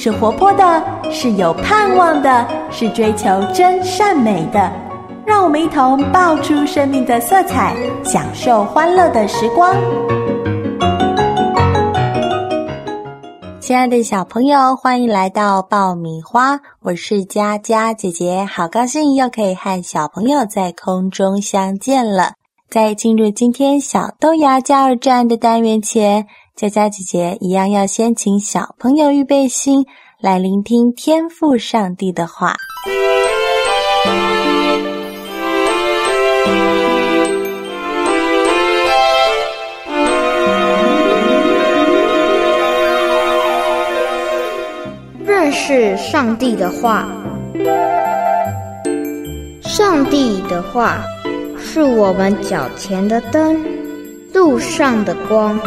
是活泼的，是有盼望的，是追求真善美的。让我们一同爆出生命的色彩，享受欢乐的时光。 亲爱的小朋友，欢迎来到爆米花，我是佳佳姐姐，好高兴又可以和小朋友在空中相见了。在进入今天小豆芽加油站的单元前，佳佳姐姐一样要先请小朋友预备心，来聆听天父上帝的话。 认识上帝的话。上帝的话是我们脚前的灯，路上的光。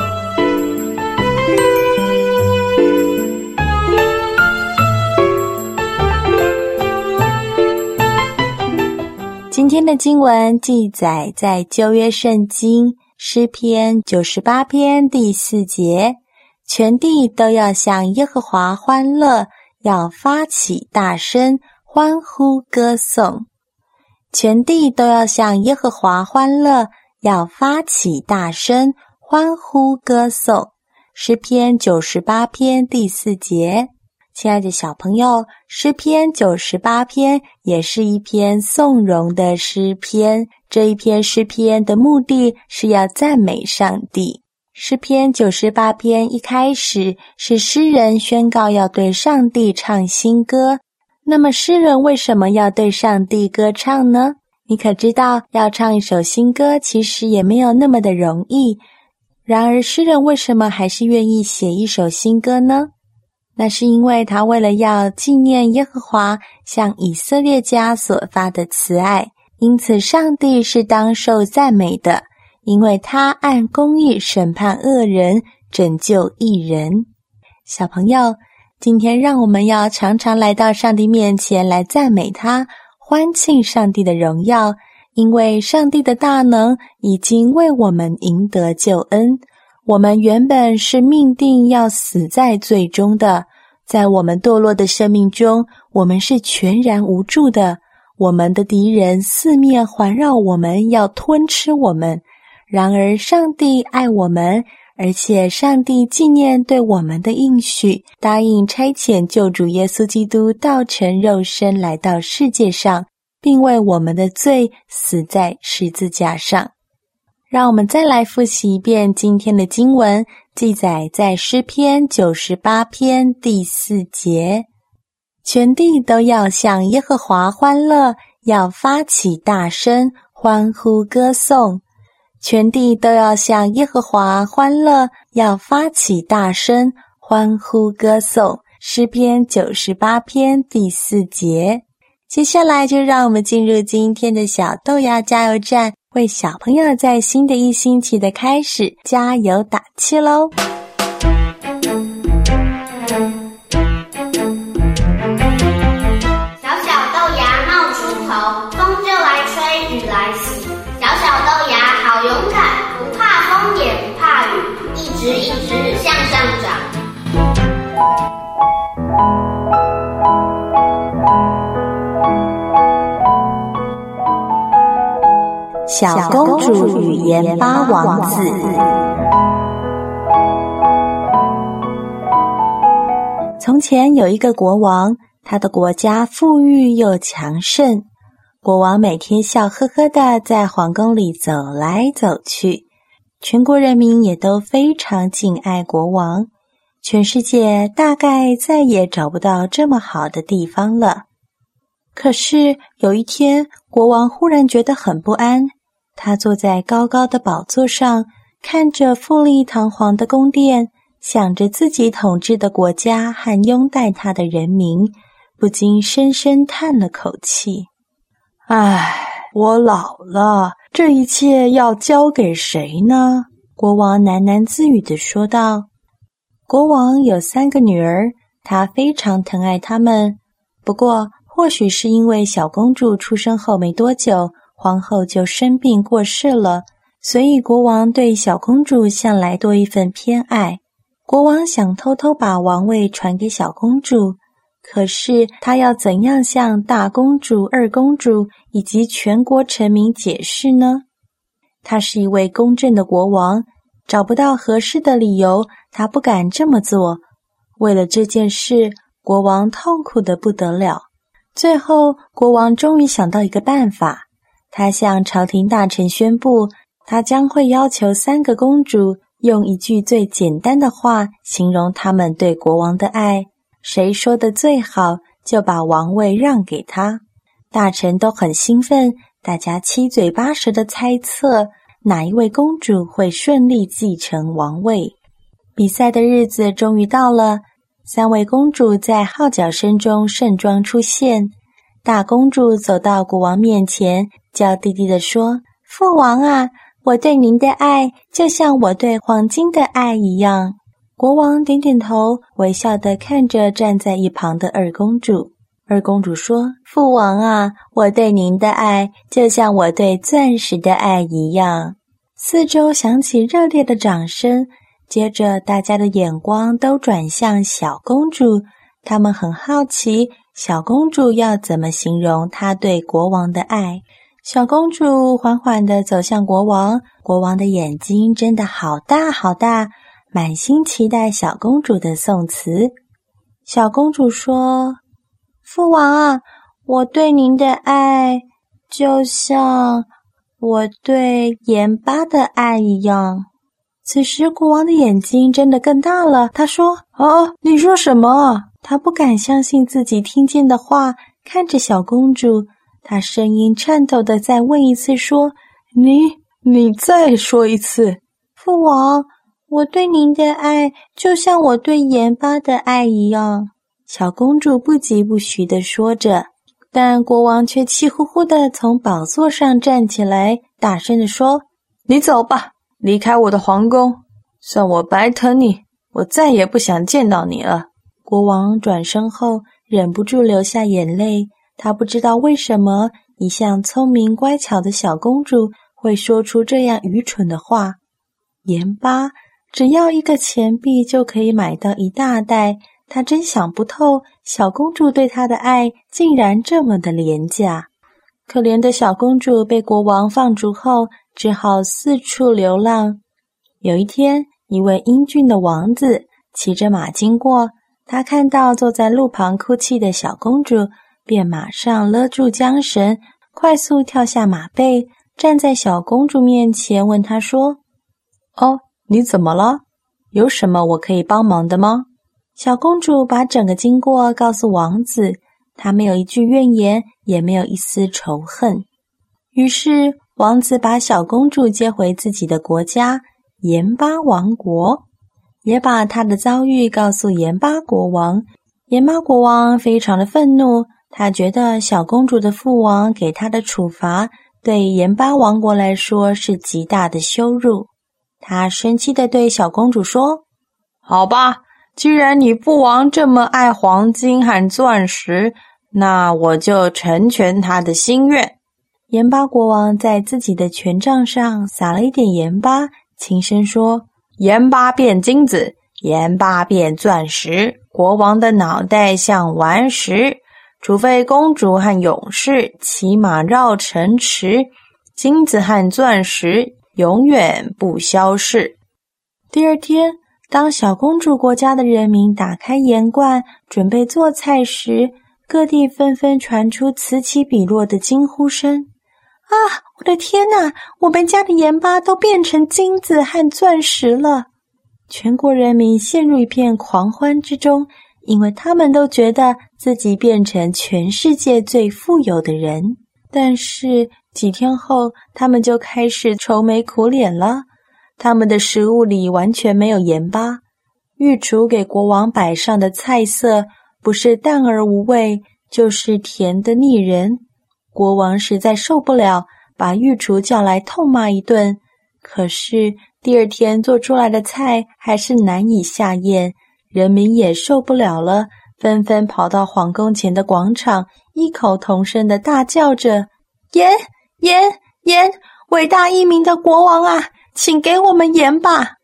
今天的经文记载在旧约圣经诗篇98篇第4节，全地都要向耶和华欢乐，要发起大声欢呼歌颂。全地都要向耶和华欢乐，要发起大声欢呼歌颂。诗篇98篇第4节。亲爱的小朋友，诗篇98篇也是一篇颂荣的诗篇，这一篇诗篇的目的是要赞美上帝。诗篇98篇一开始是诗人宣告要对上帝唱新歌，那么诗人为什么要对上帝歌唱呢？你可知道要唱一首新歌其实也没有那么的容易，然而诗人为什么还是愿意写一首新歌呢？那是因为他为了要纪念耶和华向以色列家所发的慈爱，因此上帝是当受赞美的，因为他按公义审判恶人，拯救义人。小朋友，今天让我们要常常来到上帝面前来赞美他，欢庆上帝的荣耀，因为上帝的大能已经为我们赢得救恩。我们原本是命定要死在罪中的，在我们堕落的生命中，我们是全然无助的，我们的敌人四面环绕我们，要吞吃我们。然而上帝爱我们，而且上帝纪念对我们的应许，答应差遣救主耶稣基督道成肉身来到世界上，并为我们的罪死在十字架上。让我们再来复习一遍今天的经文，记载在诗篇98篇第4节。全地都要向耶和华欢乐，要发起大声欢呼歌颂。全地都要向耶和华欢乐，要发起大声欢呼歌颂。诗篇98篇第4节。接下来就让我们进入今天的小豆芽加油站，为小朋友在新的一星期的开始加油打气咯。 小小豆芽冒出头，风就来吹，雨来袭。小小豆芽好勇敢，不怕风也不怕雨，一直向上长。 小公主与盐巴王子。从前有一个国王，他的国家富裕又强盛。国王每天笑呵呵地在皇宫里走来走去，全国人民也都非常敬爱国王。全世界大概再也找不到这么好的地方了。可是有一天，国王忽然觉得很不安。他坐在高高的宝座上，看着富丽堂皇的宫殿，想着自己统治的国家和拥戴他的人民，不禁深深叹了口气。 唉，我老了，这一切要交给谁呢？ 国王喃喃自语地说道。国王有3个女儿，他非常疼爱她们。不过，或许是因为小公主出生后没多久，皇后就生病过世了，所以国王对小公主向来多一份偏爱。 国王想偷偷把王位传给小公主，可是他要怎样向大公主、二公主以及全国臣民解释呢？他是一位公正的国王，找不到合适的理由，他不敢这么做。为了这件事，国王痛苦得不得了。最后，国王终于想到一个办法，他向朝廷大臣宣布，他将会要求3个公主用一句最简单的话形容他们对国王的爱，谁说的最好，就把王位让给他。大臣都很兴奋，大家七嘴八舌地猜测哪一位公主会顺利继承王位。比赛的日子终于到了，3位公主在号角声中盛装出现。大公主走到国王面前，娇滴滴地说：“父王啊，我对您的爱就像我对黄金的爱一样。”国王点点头，微笑地看着站在一旁的二公主。二公主说：“父王啊，我对您的爱就像我对钻石的爱一样。”四周响起热烈的掌声，接着大家的眼光都转向小公主，他们很好奇小公主要怎么形容她对国王的爱。小公主缓缓地走向国王，国王的眼睛真的好大好大，满心期待小公主的颂词。小公主说：“父王啊，我对您的爱就像我对盐巴的爱一样。”此时国王的眼睛真的更大了，他说：“你说什么？”他不敢相信自己听见的话，看着小公主，他声音颤抖地再问一次说：“你再说一次。”父王，我对您的爱就像我对盐巴的爱一样。小公主不疾不徐地说着，但国王却气呼呼地从宝座上站起来，大声地说：“你走吧，离开我的皇宫，算我白疼你，我再也不想见到你了。”国王转身后忍不住流下眼泪，他不知道为什么一向聪明乖巧的小公主会说出这样愚蠢的话。盐巴，只要1个钱币就可以买到一大袋，他真想不透，小公主对他的爱竟然这么的廉价。可怜的小公主被国王放逐后，只好四处流浪。有一天，一位英俊的王子骑着马经过，他看到坐在路旁哭泣的小公主，便马上勒住缰绳，快速跳下马背，站在小公主面前，问她说：“你怎么了？有什么我可以帮忙的吗？”小公主把整个经过告诉王子，她没有一句怨言，也没有一丝仇恨。于是王子把小公主接回自己的国家盐巴王国，也把他的遭遇告诉盐巴国王。盐巴国王非常的愤怒，他觉得小公主的父王给他的处罚对盐巴王国来说是极大的羞辱。他生气地对小公主说：“好吧，既然你父王这么爱黄金和钻石，那我就成全他的心愿。”盐巴国王在自己的权杖上撒了一点盐巴，轻声说：“盐巴变金子，盐巴变钻石，国王的脑袋像顽石，除非公主和勇士骑马绕城池，金子和钻石永远不消逝。”第二天，当小公主国家的人民打开盐罐准备做菜时，各地纷纷传出此起彼落的惊呼声：“啊，我的天哪，我们家的盐巴都变成金子和钻石了！”全国人民陷入一片狂欢之中，因为他们都觉得自己变成全世界最富有的人。但是几天后，他们就开始愁眉苦脸了。他们的食物里完全没有盐巴，御厨给国王摆上的菜色不是淡而无味，就是甜得腻人。国王实在受不了，把御厨叫来痛骂一顿。可是第二天做出来的菜还是难以下咽，人民也受不了了，纷纷跑到皇宫前的广场，异口同声地大叫着：“盐，盐，盐！伟大英明的国王啊，请给我们盐吧！”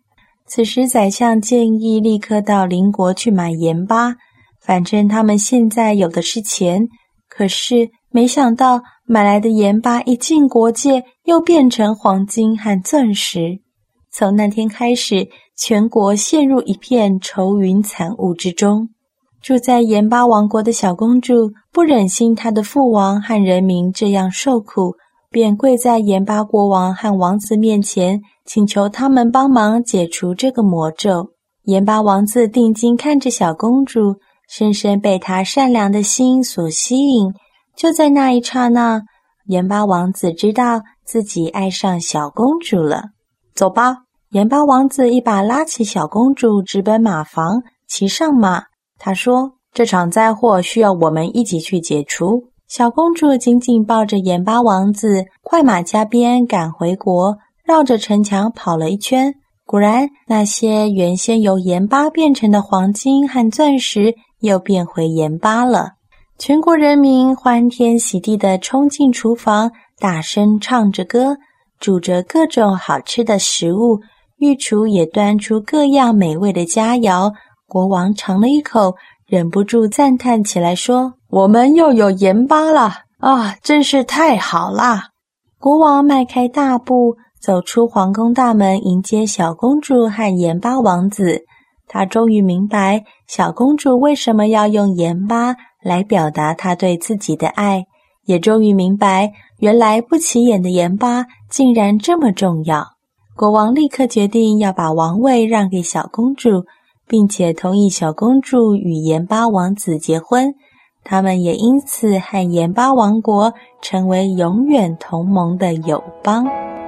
此时宰相建议立刻到邻国去买盐巴，反正他们现在有的是钱。可是没想到买来的盐巴一进国界，又变成黄金和钻石。从那天开始，全国陷入一片愁云惨雾之中。住在盐巴王国的小公主不忍心她的父王和人民这样受苦，便跪在盐巴国王和王子面前，请求他们帮忙解除这个魔咒。盐巴王子定睛看着小公主，深深被她善良的心所吸引。就在那一刹那，盐巴王子知道自己爱上小公主了。走吧！盐巴王子一把拉起小公主，直奔马房，骑上马。他说，这场灾祸需要我们一起去解除。小公主紧紧抱着盐巴王子，快马加鞭赶回国，绕着城墙跑了一圈。果然，那些原先由盐巴变成的黄金和钻石又变回盐巴了。全国人民欢天喜地地冲进厨房，大声唱着歌，煮着各种好吃的食物，御厨也端出各样美味的佳肴。国王尝了一口，忍不住赞叹起来说，我们又有盐巴了啊，真是太好啦！国王迈开大步走出皇宫大门，迎接小公主和盐巴王子。他终于明白小公主为什么要用盐巴来表达她对自己的爱，也终于明白原来不起眼的盐巴竟然这么重要。国王立刻决定要把王位让给小公主，并且同意小公主与盐巴王子结婚，他们也因此和盐巴王国成为永远同盟的友邦。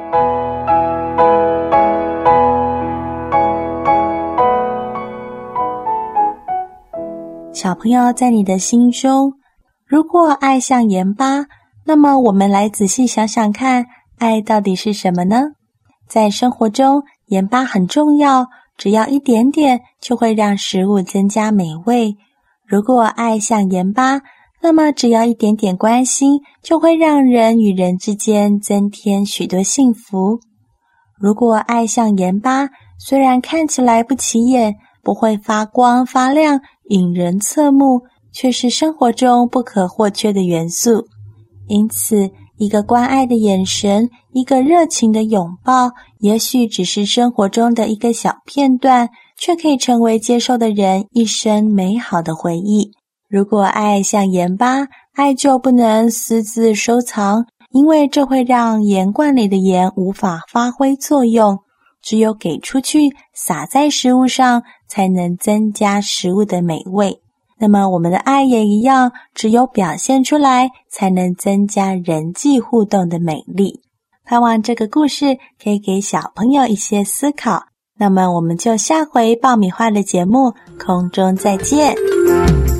小朋友，在你的心中，如果爱像盐巴，那么我们来仔细想想看，爱到底是什么呢？在生活中，盐巴很重要，只要一点点就会让食物增加美味。如果爱像盐巴，那么只要一点点关心，就会让人与人之间增添许多幸福。如果爱像盐巴，虽然看起来不起眼，不会发光发亮，引人侧目，却是生活中不可或缺的元素。因此，一个关爱的眼神，一个热情的拥抱，也许只是生活中的一个小片段，却可以成为接受的人一生美好的回忆。如果爱像盐巴，爱就不能私自收藏，因为这会让盐罐里的盐无法发挥作用，只有给出去，撒在食物上，才能增加食物的美味。那么我们的爱也一样，只有表现出来，才能增加人际互动的美丽。盼望这个故事可以给小朋友一些思考。那么我们就下回爆米花的节目空中再见。